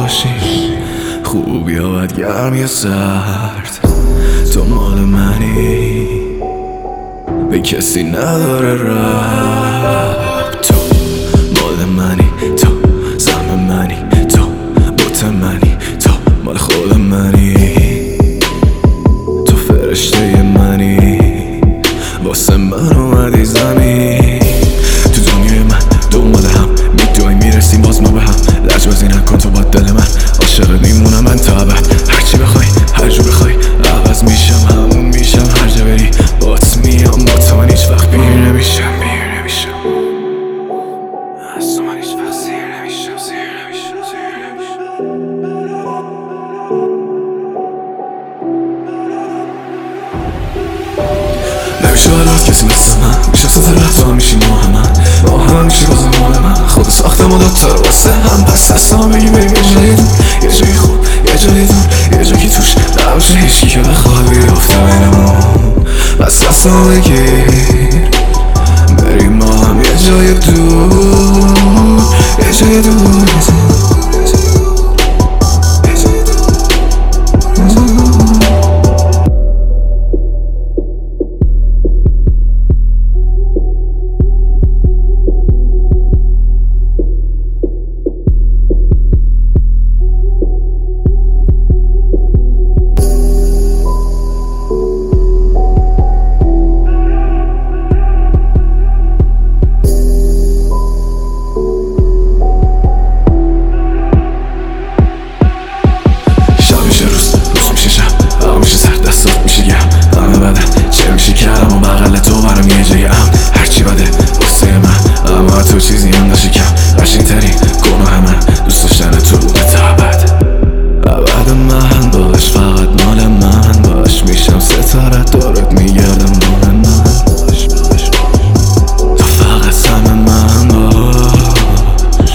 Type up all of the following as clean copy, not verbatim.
باشی، خوب یا بد، گرم یا سرد، تو مال منی، به کسی نداره ربط. تو مال منی، تو سهم منی، تو بوت منی، تو مال خود منی، تو فرشته منی، واسه من اومدی زمین. تو دنیای من دنبال هم میدوی میرسیم باز ما به هم، لجبازی نکن تو با دل من، عاشقت میمونم من تا ابد. هرچی بخوای هر جو بخوای عوض میشم، همون میشم، هر جا بری بات میام، با تو من هیچ وقت پیر نمیشم. از تو من هیچ وقت سیر نمیشم. نمیشه برات کسی مثل من، میشه ستره تو هم میشی با هم میشی بازم مال من، خود ساختم و دوتا رو واسه هم، پس دستم بگی بریم یه جایی دور، یه جایی خوب، یه جایی دور، یه جایی که توش نباشه هیچکی که بخواد بیفته بینمون، پس دستم بگیر بریم با هم یه جای دور، یه جای دور. تو چیزی هم داشتی کم، قشنگ ترین گناه من دوست داشتن تو بوده تا ابد. ابد من باش، فقط مال من باش، میشم ستاره دورت میگردم مال من باش، تو فقط سهم من باش.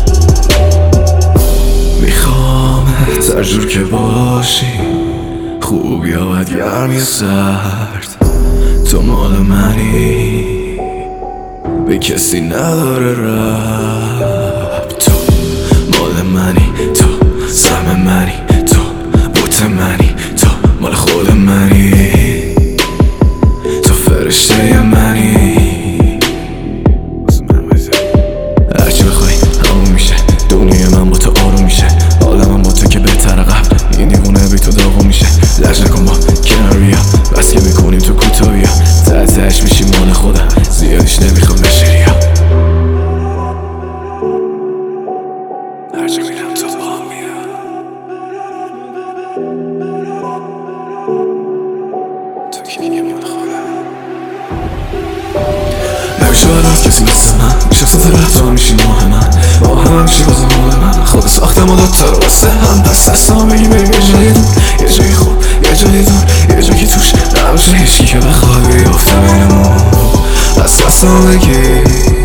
میخوامت هر جور که باشی، خوب یا بد، گرم یا سرد، تو مال منی، به کسی نداره ربط. تو مال منی، تو سهم منی، تو بوت منی، تو مال خود منی، تو فرشته منی، هرچی بخوای همون میشه، دنیای من با تو آروم میشه، حال من با تو که بهتره قبل، این دیوونه بی تو داغون میشه. لج نکن با کنار بیا، بس که میکنیم تو کوتا بیا، تحتش میشی مال خودم، زیادیش نمیخوام بشه ریا. هرچی میرم تو دعا بیا، تو که دیگه مال خودم. نمیشه برات کسی مثل من، میشم ستاره تو هم میشی ماه من، با هم میشی بازم مال من، خود ساختم و دوتا رو واسه هم، پس دستم بگی بریم یه جایی دور، یه جایی خوب، یه جایی دور، یه جایی که توش نباشه هیچکی که بخواد بیفته بینمون، پس دستم بگی